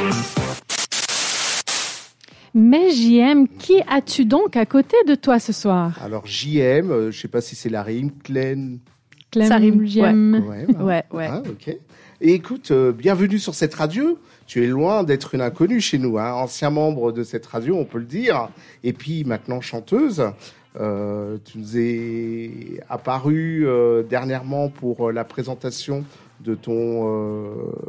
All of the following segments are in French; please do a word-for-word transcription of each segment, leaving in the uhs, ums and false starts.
Mais J M, qui as-tu donc à côté de toi ce soir? Alors J M, euh, je ne sais pas si c'est la rime, Clem. Clem, Ça rime, J M. Ouais, bah, Ouais, ouais. ah, ok. Et écoute, euh, bienvenue sur cette radio. Tu es loin d'être une inconnue chez nous, hein. Ancien membre de cette radio, on peut le dire. Et puis maintenant chanteuse. Euh, tu nous es apparue euh, dernièrement pour euh, la présentation de ton euh,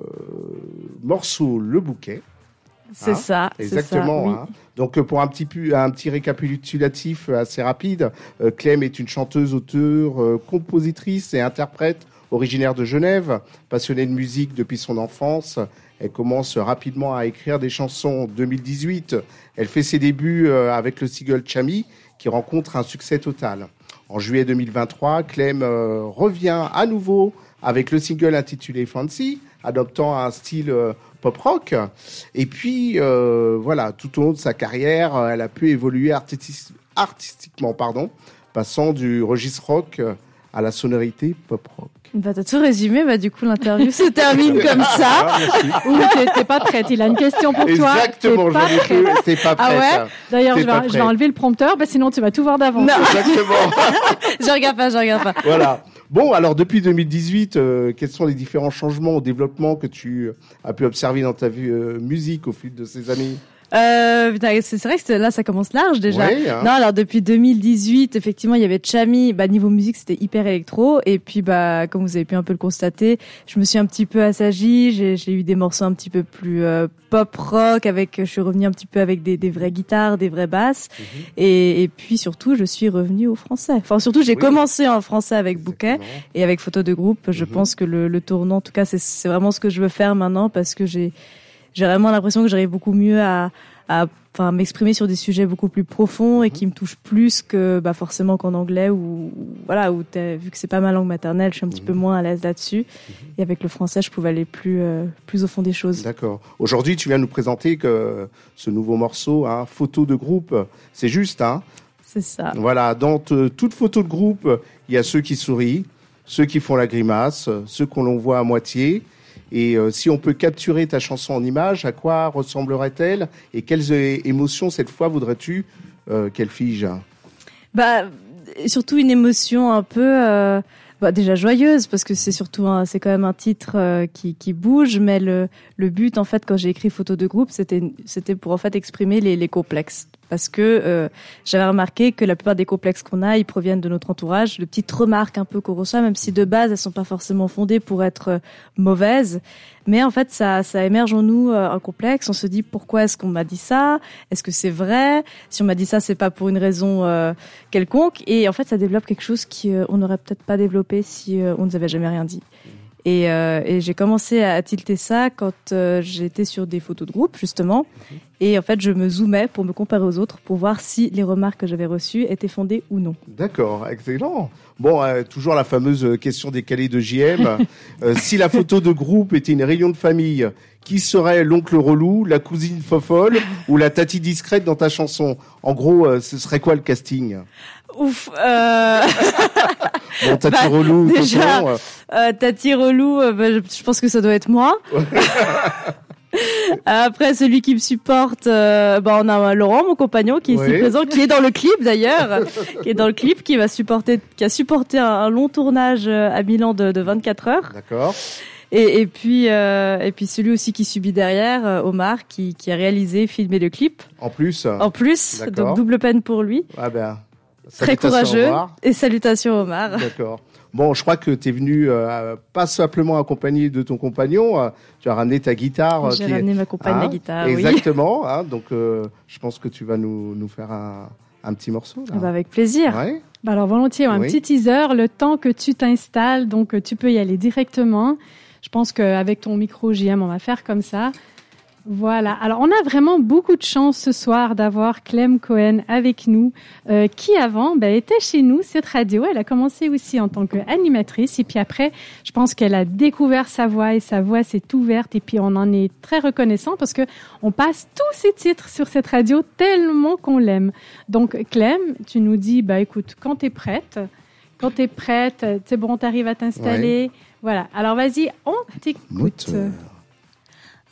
morceau Le Bouquet. C'est Hein, ça. exactement. C'est ça, oui. Hein. Donc, pour un petit, pu, un petit récapitulatif assez rapide, euh, Clem est une chanteuse, auteure, euh, compositrice et interprète originaire de Genève, passionnée de musique depuis son enfance. Elle commence rapidement à écrire des chansons en deux mille dix-huit. Elle fait ses débuts euh, avec le single Chami, qui rencontre un succès total. En juillet deux mille vingt-trois, Clem euh, revient à nouveau avec le single intitulé Fancy, adoptant un style euh, pop-rock. Et puis, euh, voilà, tout au long de sa carrière, elle a pu évoluer artistis- artistiquement, pardon, passant du registre rock à la sonorité pop-rock. Bah, t'as tout résumé, bah, du coup, l'interview se termine comme ça. Ah, merci. Ouh, t'es, t'es pas prête. Il a une question pour toi. Exactement, T'es pas je prête. que t'es pas prête. Ah ouais D'ailleurs, T'es je pas vais, je vais prête. enlever le prompteur, bah, sinon tu vas tout voir d'avance. Non. Exactement. Je regarde pas, je regarde pas. Voilà. Bon, alors depuis deux mille dix-huit, euh, quels sont les différents changements au développement que tu as pu observer dans ta vie, euh, musique au fil de ces années? Euh, putain, c'est c'est vrai que c'est- là, ça commence large déjà. Ouais, hein. Non, alors depuis deux mille dix-huit, effectivement, il y avait Chami. Bah, niveau musique, c'était hyper électro. Et puis, bah, comme vous avez pu un peu le constater, je me suis un petit peu assagie. J'ai, j'ai eu des morceaux un petit peu plus euh, pop rock. Avec, je suis revenue un petit peu avec des, des vraies guitares, des vraies basses. Mhm. Et, et puis surtout, je suis revenue au français. Enfin, surtout, j'ai Oui. commencé en français avec Bouquet Exactement. et avec Photo de groupe. Je Mhm. pense que le, le tournant, en tout cas, c'est, c'est vraiment ce que je veux faire maintenant parce que j'ai j'ai vraiment l'impression que j'arrive beaucoup mieux à, à enfin, m'exprimer sur des sujets beaucoup plus profonds et qui me touchent plus que bah, forcément qu'en anglais ou voilà où t'as, vu que c'est pas ma langue maternelle, je suis un petit peu moins à l'aise là-dessus. Et avec le français, je pouvais aller plus euh, plus au fond des choses. D'accord. Aujourd'hui, tu viens nous présenter que ce nouveau morceau, hein, Photo de groupe, c'est juste, hein. C'est ça. Voilà, dans t- toute photo de groupe, il y a ceux qui sourient, ceux qui font la grimace, ceux qu'on l'on voit à moitié. Et euh, si on peut capturer ta chanson en image, à quoi ressemblerait-elle et quelles é- émotions cette fois voudrais-tu euh, qu'elle fige? Bah surtout une émotion un peu euh, bah, déjà joyeuse parce que c'est surtout un, c'est quand même un titre euh, qui qui bouge, mais le le but en fait quand j'ai écrit Photo de groupe, c'était c'était pour en fait exprimer les les complexes parce que euh, j'avais remarqué que la plupart des complexes qu'on a, ils proviennent de notre entourage, de petites remarques un peu qu'on reçoit, même si de base elles sont pas forcément fondées pour être euh, mauvaises, mais en fait ça ça émerge en nous euh, un complexe. On se dit pourquoi est-ce qu'on m'a dit ça? Est-ce que c'est vrai? Si on m'a dit ça, c'est pas pour une raison euh, quelconque. Et en fait, ça développe quelque chose qui euh, on n'aurait peut-être pas développé si euh, on nous avait jamais rien dit. Et, euh, et j'ai commencé à tilter ça quand euh, j'étais sur des photos de groupe, justement. Et en fait, je me zoomais pour me comparer aux autres, pour voir si les remarques que j'avais reçues étaient fondées ou non. D'accord, excellent. Bon, euh, toujours la fameuse question décalée de J M. Euh, si la photo de groupe était une réunion de famille, qui serait l'oncle relou, la cousine fofolle ou la tati discrète dans ta chanson? En gros, euh, ce serait quoi le casting? Ouf euh... Bon, tati Bah, relou, déjà, tonton, euh, euh, Tati relou, euh, bah, je, je pense que ça doit être moi. Après, celui qui me supporte, euh, bah, on a Laurent, mon compagnon, qui est Ouais. ici présent, qui est dans le clip d'ailleurs, qui est dans le clip, qui va supporter, qui a supporté un, un long tournage euh, à Milan de, de vingt-quatre heures. D'accord. Et, et puis, euh, et puis celui aussi qui subit derrière, euh, Omar, qui, qui a réalisé, filmé le clip. En plus, En plus, D'accord. donc double peine pour lui. ah ben, Très salutations, courageux. au revoir. Et salutations Omar. D'accord. Bon, je crois que tu es venu euh, pas simplement accompagné de ton compagnon, euh, tu as ramené ta guitare. euh, J'ai qui est- ramené ma compagne Hein, la guitare, oui. Exactement. Hein, donc, euh, je pense que tu vas nous, nous faire un, un petit morceau. Là. Ah bah, avec plaisir. Ouais. Bah alors volontiers, un Oui. petit teaser, le temps que tu t'installes, donc euh, tu peux y aller directement. Je pense qu'avec ton micro J M, on va faire comme ça. Voilà. Alors, on a vraiment beaucoup de chance ce soir d'avoir Clem Cohen avec nous, euh, qui avant bah, était chez nous, cette radio. Elle a commencé aussi en tant qu'animatrice. Et puis après, je pense qu'elle a découvert sa voix et sa voix s'est ouverte. Et puis, on en est très reconnaissant parce que on passe tous ses titres sur cette radio tellement qu'on l'aime. Donc, Clem, tu nous dis, bah, écoute, quand t'es prête, quand t'es prête, c'est bon, t'arrives à t'installer. Ouais. Voilà. Alors, vas-y, on t'écoute. Moteur.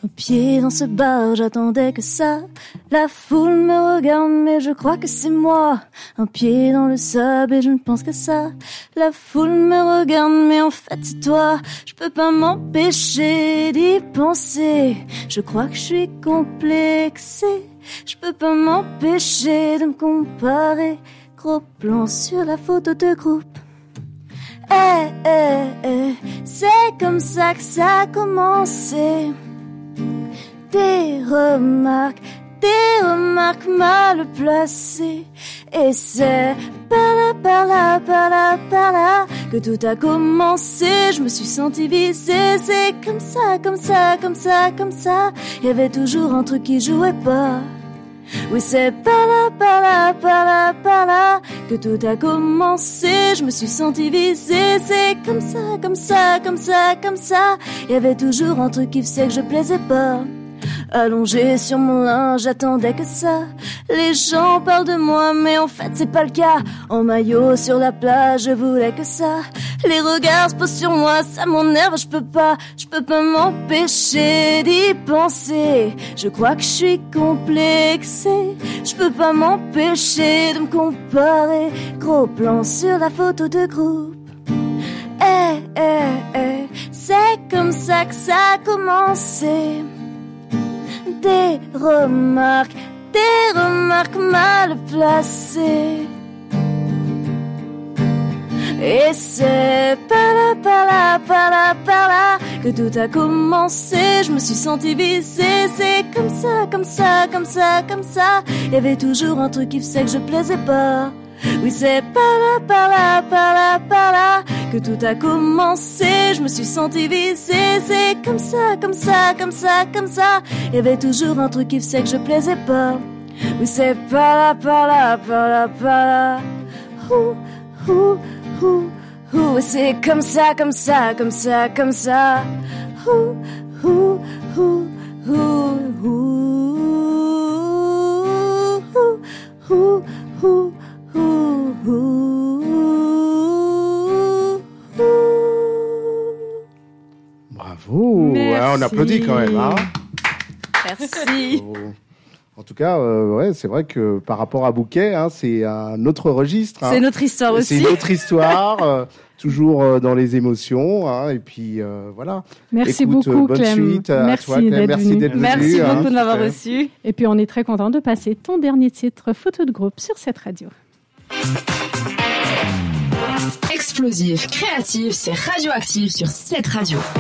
Un pied dans ce bar, j'attendais que ça. La foule me regarde, mais je crois que c'est moi. Un pied dans le sable et je ne pense que ça. La foule me regarde, mais en fait c'est toi. Je peux pas m'empêcher d'y penser. Je crois que je suis complexée. Je peux pas m'empêcher de me comparer. Gros plan sur la photo de groupe. Eh, eh, eh, c'est comme ça que ça a commencé. Des remarques, des remarques mal placées. Et c'est par là, par là, par là, par là que tout a commencé. Je me suis sentie visée. C'est comme ça, comme ça, comme ça, comme ça. Il y avait toujours un truc qui jouait pas. Oui, c'est par là, par là, par là, par là que tout a commencé. Je me suis sentie visée. C'est comme ça, comme ça, comme ça, comme ça. Il y avait toujours un truc qui faisait que je plaisais pas. Allongée sur mon linge, j'attendais que ça. Les gens parlent de moi, mais en fait c'est pas le cas. En maillot sur la plage, je voulais que ça. Les regards se posent sur moi, ça m'énerve, je peux pas, je peux pas m'empêcher d'y penser. Je crois que je suis complexée. Je peux pas m'empêcher de me comparer. Gros plan sur la photo de groupe. Eh, eh, eh, c'est comme ça que ça a commencé. Des remarques, des remarques mal placées. Et c'est par là, par là, par là, par là que tout a commencé. Je me suis sentie visée. C'est comme ça, comme ça, comme ça, comme ça. Il y avait toujours un truc qui faisait que je plaisais pas. Oui, c'est par là, par là, par là, par là que tout a commencé. Je me suis sentie visée. C'est comme ça, comme ça, comme ça, comme ça. Il y avait toujours un truc qui faisait que je plaisais pas. Oui, c'est par là, par là, par là, par là. Ouh, ouh, ouh, ouh. C'est comme ça, comme ça, comme ça, comme ça. Ouh, ouh, ouh, ouh, ouh, ouh, ouh. Ouh, ouh, ouh. Bravo. Ouais, on applaudit quand même. Hein. Merci. En tout cas, euh, ouais, c'est vrai que par rapport à Bouquet, hein, c'est un autre registre. Hein. C'est notre histoire aussi. C'est une autre histoire, euh, toujours euh, dans les émotions. Hein, et puis euh, voilà. Merci Écoute, beaucoup, bonne Clem. Suite à Merci toi, Clem. d'être Merci venu. d'être venu. Merci hein, beaucoup de m'avoir super. reçu. Et puis on est très content de passer ton dernier titre photo de groupe sur cette radio. Explosif, créatif, c'est Radioactive sur cette radio.